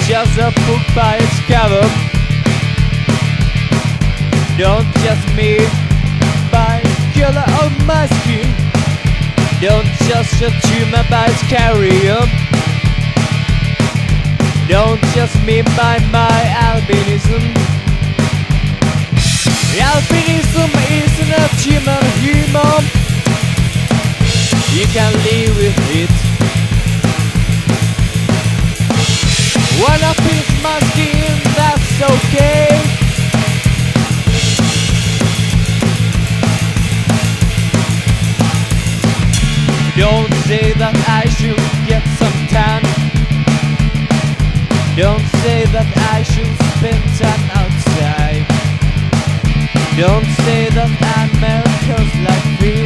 judge a book by its cover. Don't judge me by the color of my skin. Don't judge a tumor by its carrier. Don't judge me by my albinism. Albinism isn't a human. You can live with it. Wanna pinch my skin, that's okay. Don't say that I should get some tan. Don't say that I should spend time outside. Don't say that Americans like me.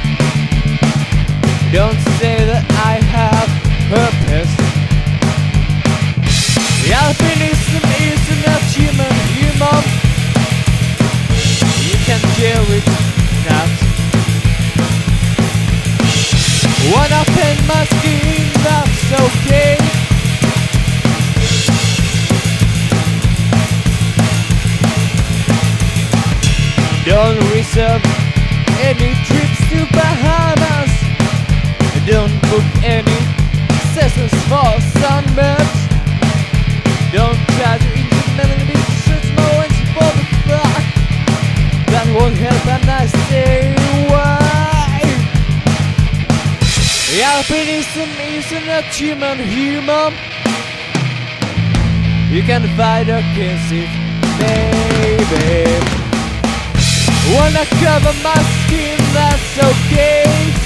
Don't say that I have purpose. Albinism isn't a human. You can deal with that. Wanna paint my skin, that's okay. Don't reserve any trips to Bahamas. Don't book any sessions for sunbeds. Don't try to intimidate me, search my wings for the fuck. That won't help and I say why. Albinism isn't a human. You can fight against it, baby. Wanna cover my skin, that's okay.